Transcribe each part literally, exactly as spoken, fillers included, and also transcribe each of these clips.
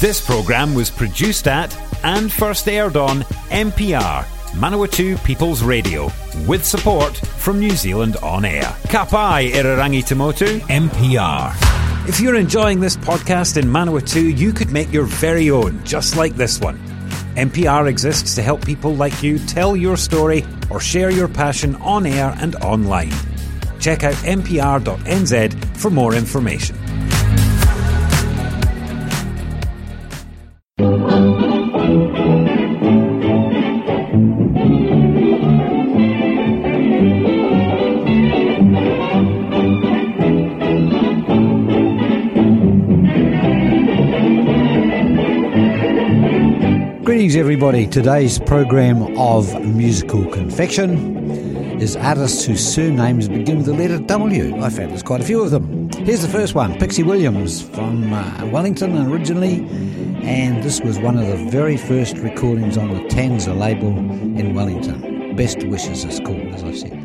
This programme was produced at and first aired on M P R, Manawatu People's Radio, with support from New Zealand On Air. Ka pai Irarangi Tamotu, M P R. If you're enjoying this podcast in Manawatu, you could make your very own, just like this one. M P R exists to help people like you tell your story or share your passion on air and online. Check out m p r dot n z for more information. Greetings everybody. Today's program of Musical Confection is artists whose surnames begin with the letter W. I found there's quite a few of them. Here's the first one, Pixie Williams from uh, Wellington originally, and this was one of the very first recordings on the Tanza label in Wellington. Best Wishes is called, as I said.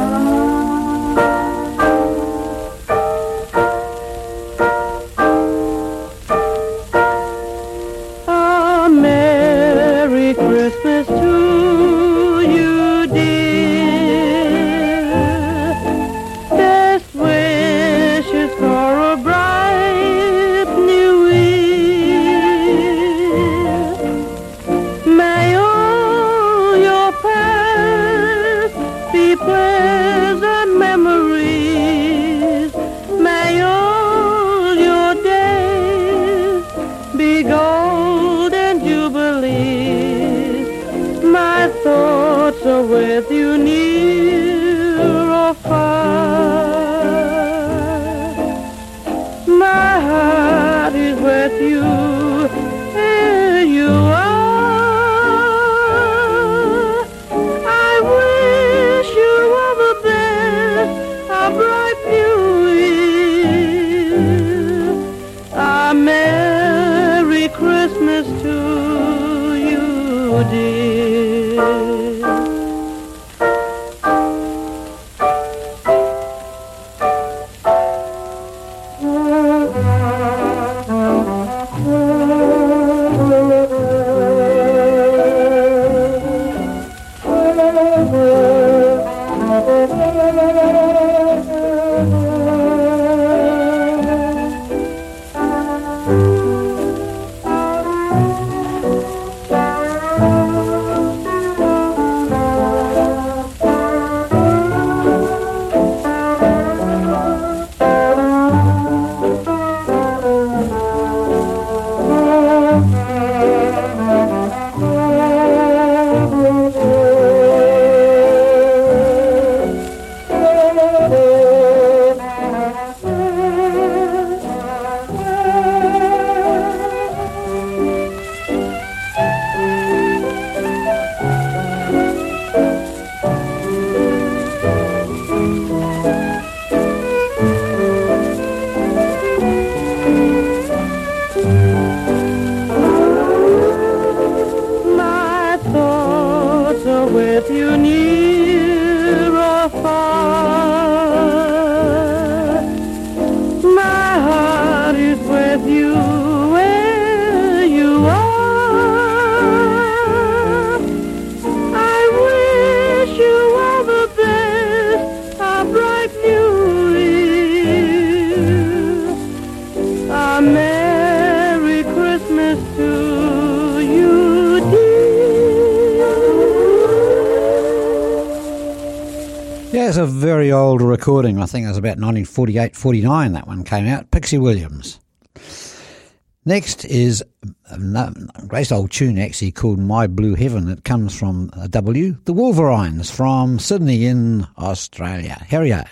A very old recording. I think it was about nineteen forty-eight forty-nine that one came out. Pixie Williams. Next is a great old tune actually called My Blue Heaven. It comes from a W, the Wolverines from Sydney in Australia. Harry.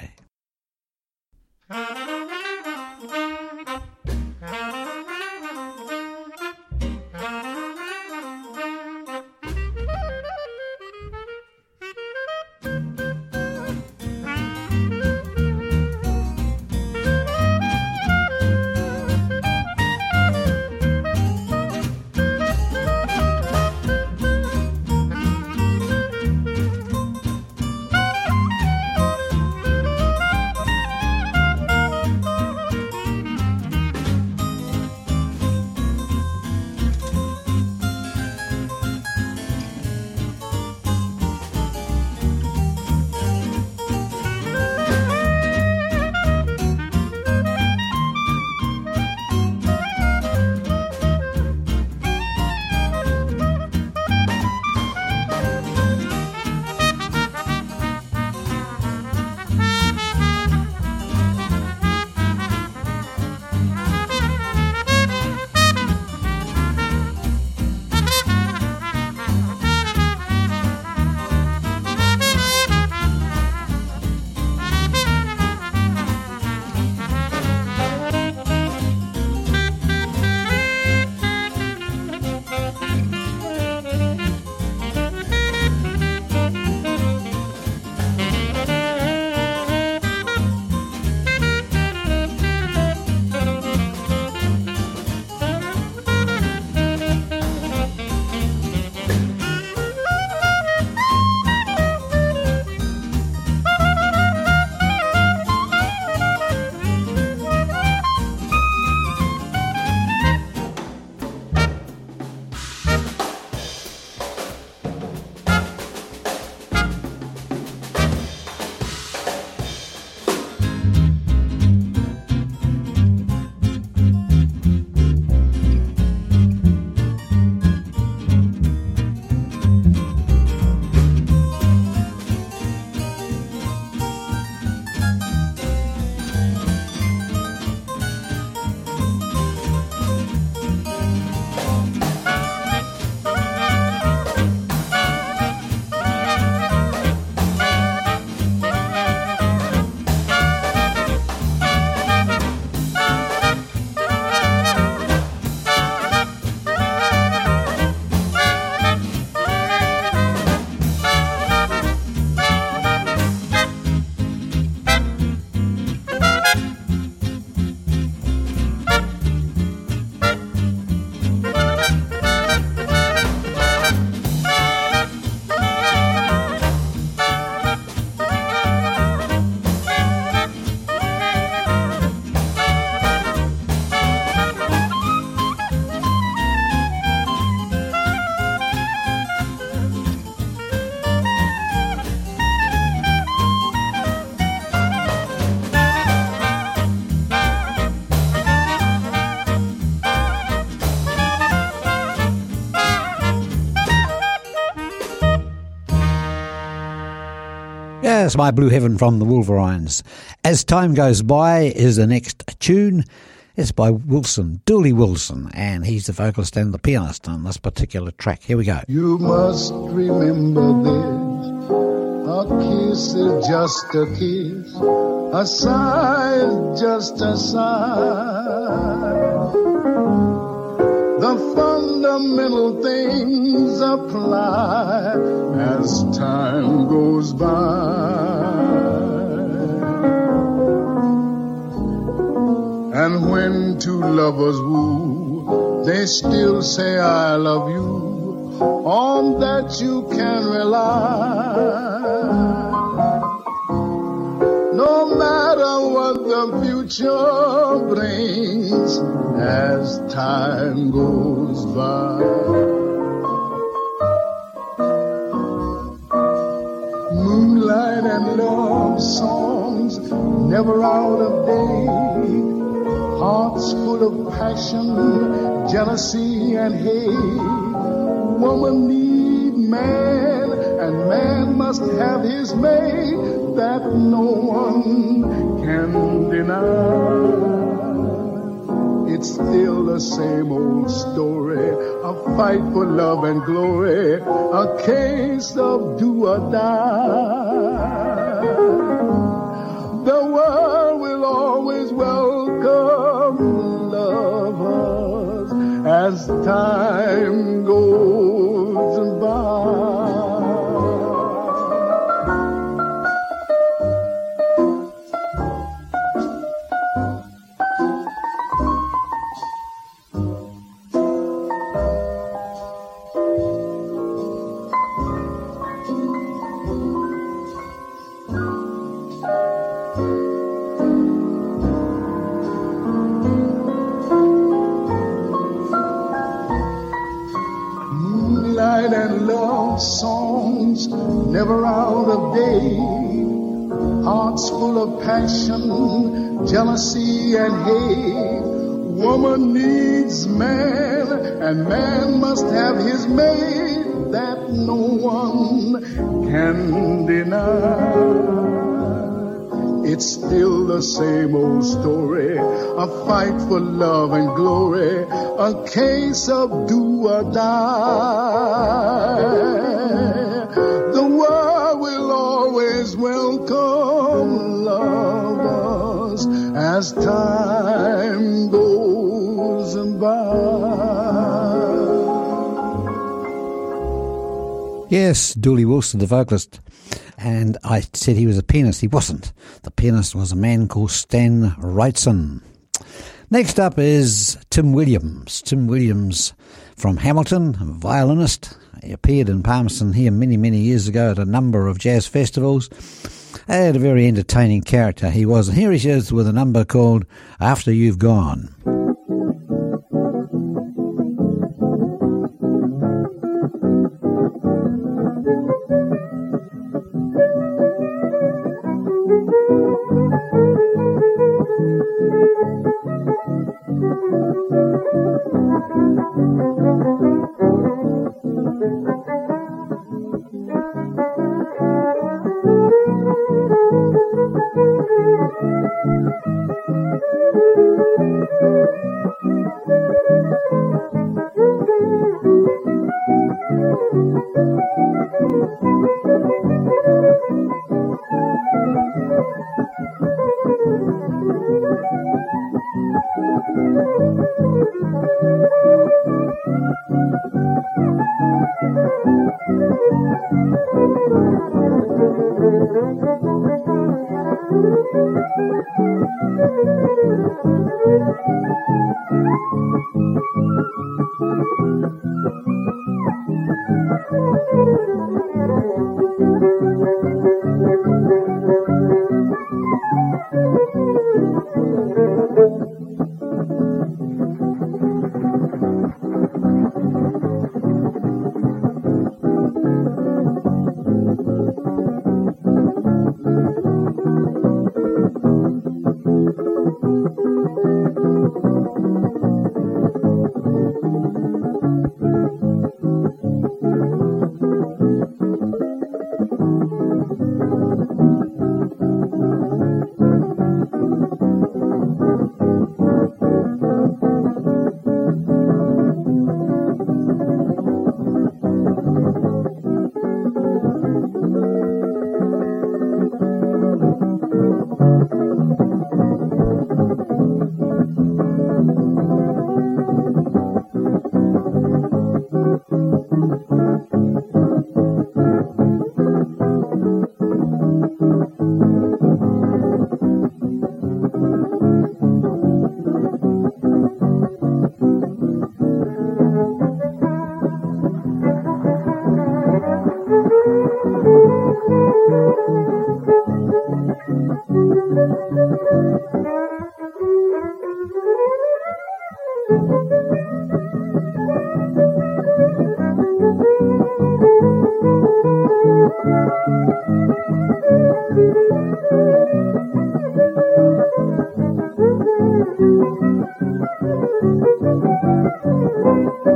Yes, My Blue Heaven from the Wolverines. As Time Goes By is the next tune. It's by Wilson, Dooley Wilson, and he's the vocalist and the pianist on this particular track. Here we go. You must remember this. A kiss is just a kiss. A sigh is just a sigh. The fundamental things apply as time goes by. And when two lovers woo, they still say I love you. On that you can rely. No matter what the future brings as time goes by. Moonlight and love songs never out of date. Hearts full of passion, jealousy and hate. Woman need man, and man must have his mate. That no one can deny. It's still the same old story, a fight for love and glory, a case of do or die. The world will always welcome lovers as time goes by. Songs never out of date. Hearts full of passion, jealousy and hate. Woman needs man, and man must have his mate. That no one can deny. It's still the same old story, a fight for love and glory, a case of do or die. The world will always welcome lovers as time goes by. Yes, Dooley Wilson, the vocalist. And I said he was a pianist. He wasn't. The pianist was a man called Stan Wrightson. Next up is Tim Williams. Tim Williams from Hamilton, a violinist. He appeared in Palmerston here many, many years ago at a number of jazz festivals. He had a very entertaining character, he was. And here he is with a number called After You've Gone.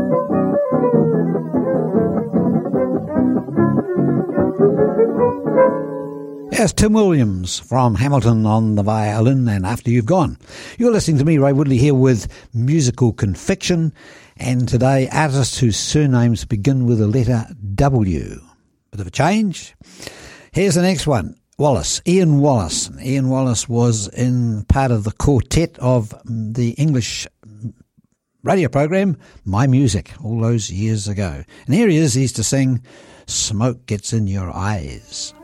Yes, Tim Williams from Hamilton on the violin and After You've Gone. You're listening to me, Ray Woodley, here with Musical Confection, and today artists whose surnames begin with the letter W. Bit of a change. Here's the next one, Wallace, Ian Wallace. Ian Wallace was in part of the quartet of the English radio program My Music all those years ago. And here he is, he's to sing Smoke Gets in Your Eyes.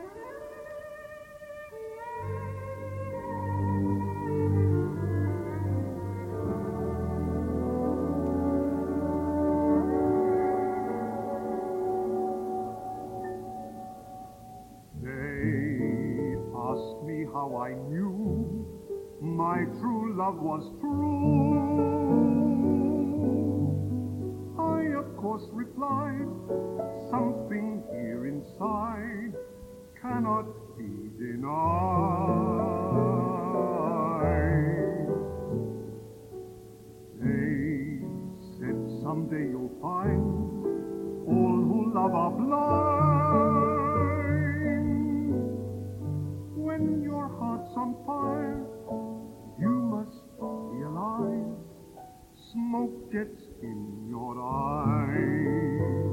How I knew my true love was true. I, of course, replied, something here inside cannot be denied. They said someday you'll find all who love are blind. When your heart's on fire, you must realize smoke gets in your eyes.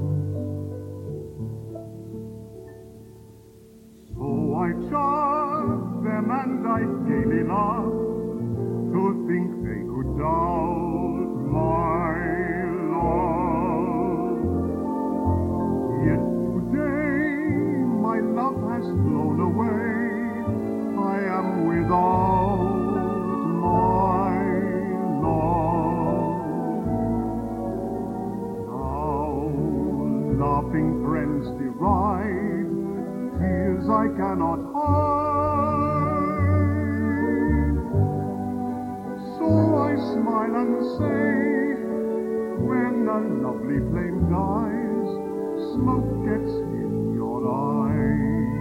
So I charged them and I gaily laughed to think they could doubt my love. Yet today my love has flown away. I am without my love. Now laughing friends deride tears I cannot hide. So I smile and say, when a lovely flame dies, smoke gets in your eyes.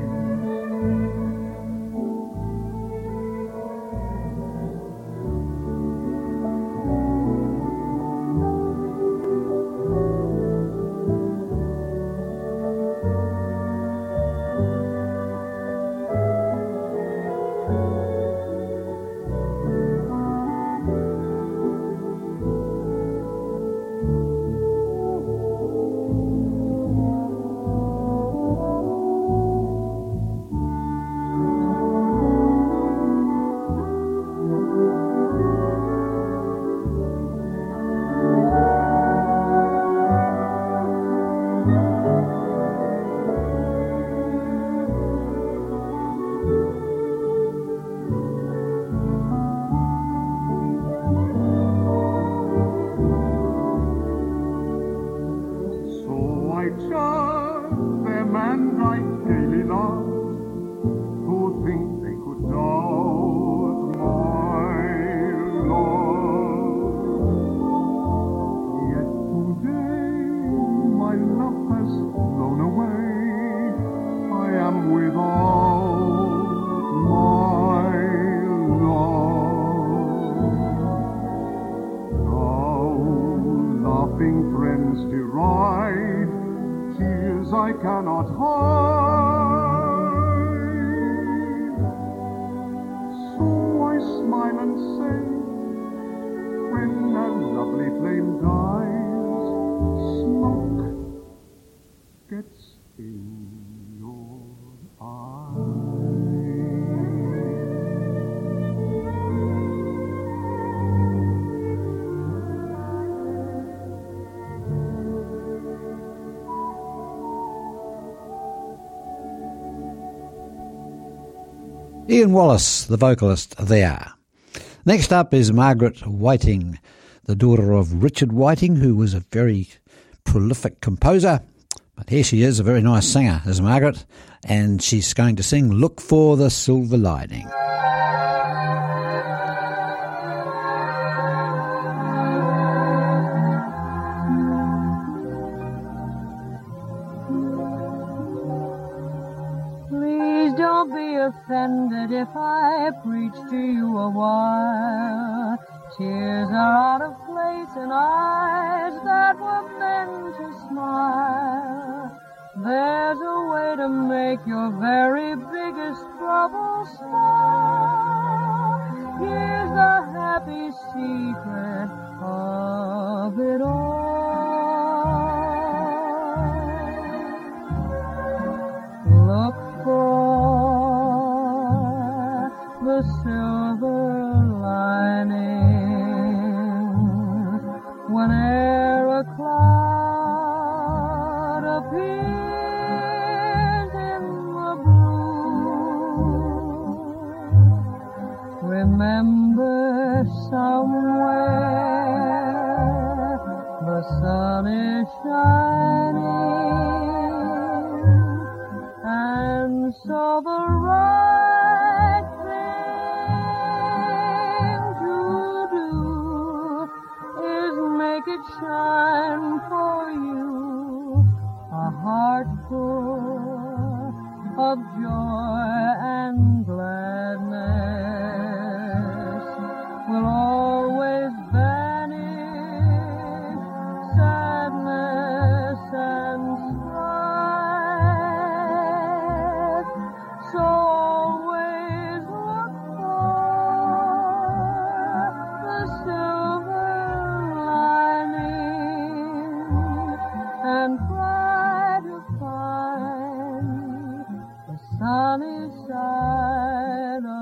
Ian Wallace, the vocalist there. Next up is Margaret Whiting, the daughter of Richard Whiting, who was a very prolific composer. But here she is, a very nice singer, is Margaret, and she's going to sing Look for the Silver Lining. Offended if I preach to you a while. Tears are out of place in eyes that were meant to smile. There's a way to make your very biggest trouble smile. Here's the happy secret of it all. Look for the silver lining whene'er a cloud appears in the blue. Remember, somewhere the sun is shining, and so the right thing to do is make it shine for you. A heart full of joy and gladness will always banish sadness and strife. So always look for the silver lining and try to find the sunny side of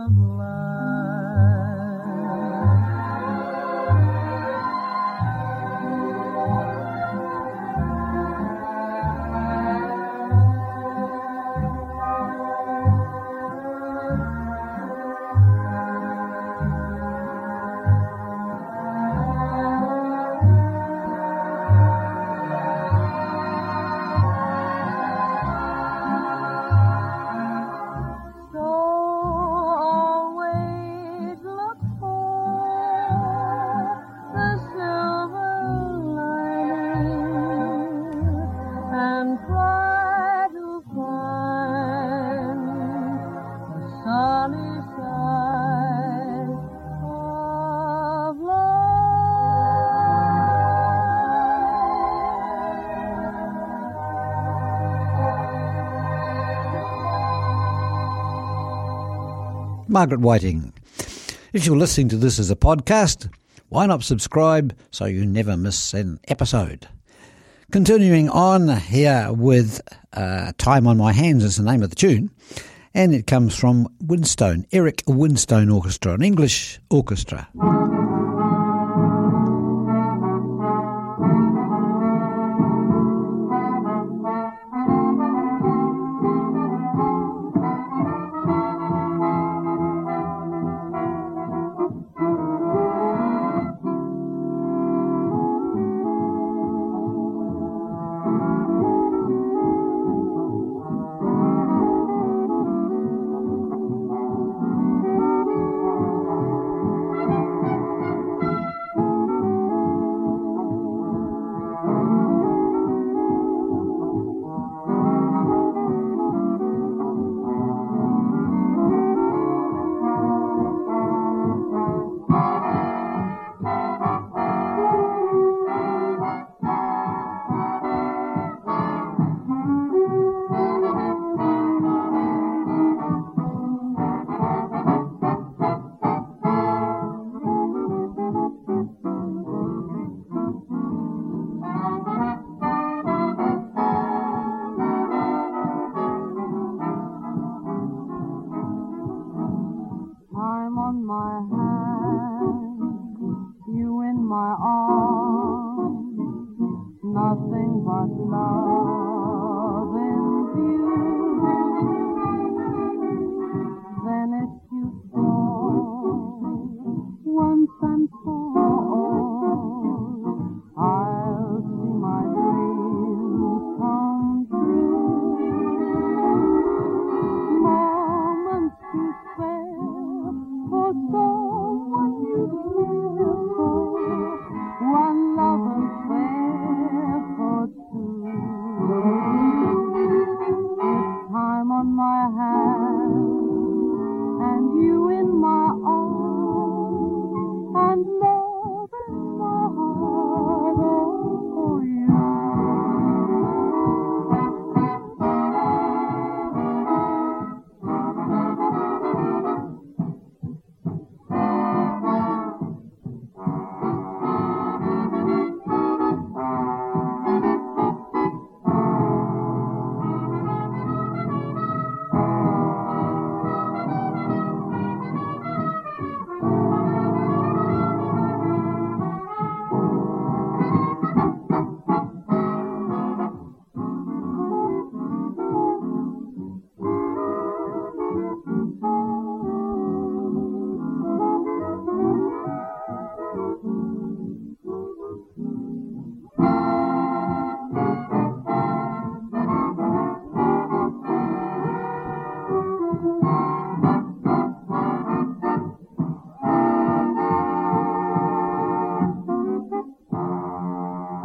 Margaret Whiting. If you're listening to this as a podcast, why not subscribe so you never miss an episode? Continuing on here with uh, Time on My Hands is the name of the tune, and it comes from Winstone, Eric Winstone Orchestra, an English orchestra. one lover's there for two.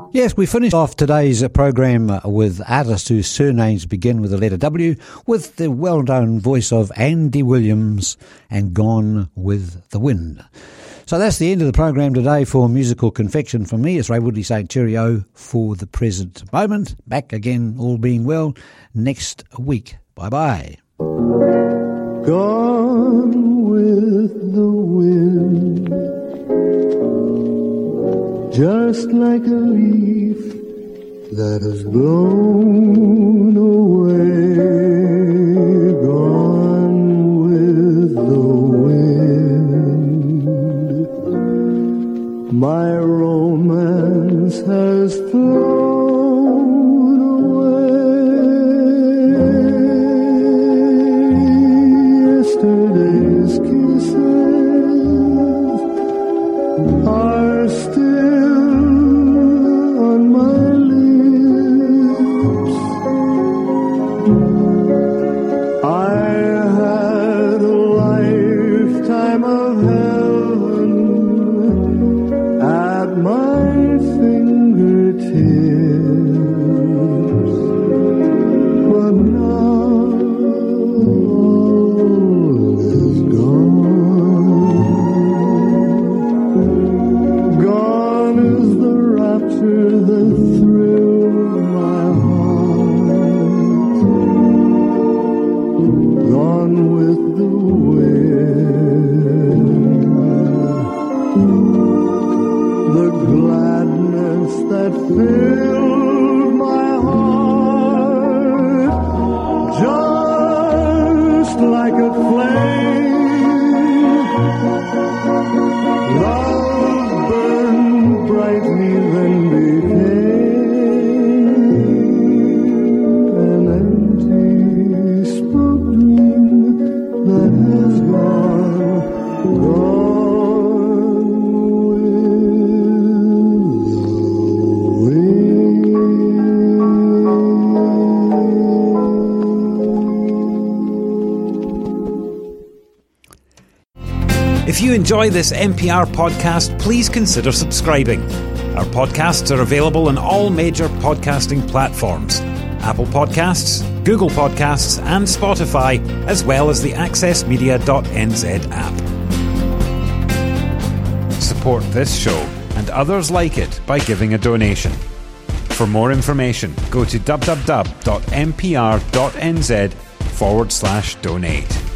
Yes, we finished off today's program with artists whose surnames begin with the letter W, with the well-known voice of Andy Williams and Gone with the Wind. So that's the end of the program today for Musical Confection. From me, it's Ray Woodley saying cheerio for the present moment. Back again, all being well, next week. Bye-bye. Gone with the wind, just like a leaf that has blown away. Gone with the wind, my romance has flown away. Yesterday's kisses are still on my lips. I had a lifetime of heaven at my fingertips, but now all is gone. Gone is the rapture that thrilled my heart. Gone with the wind, the gladness that filled my heart, just like a flame. Love burned brightly, then became an empty spoke dream that has gone, gone with the wind. If you enjoy this M P R podcast, please consider subscribing. Our podcasts are available on all major podcasting platforms: Apple Podcasts, Google Podcasts and Spotify, as well as the access media dot n z app. Support this show and others like it by giving a donation. For more information, go to w w w dot m p r dot n z forward slash donate.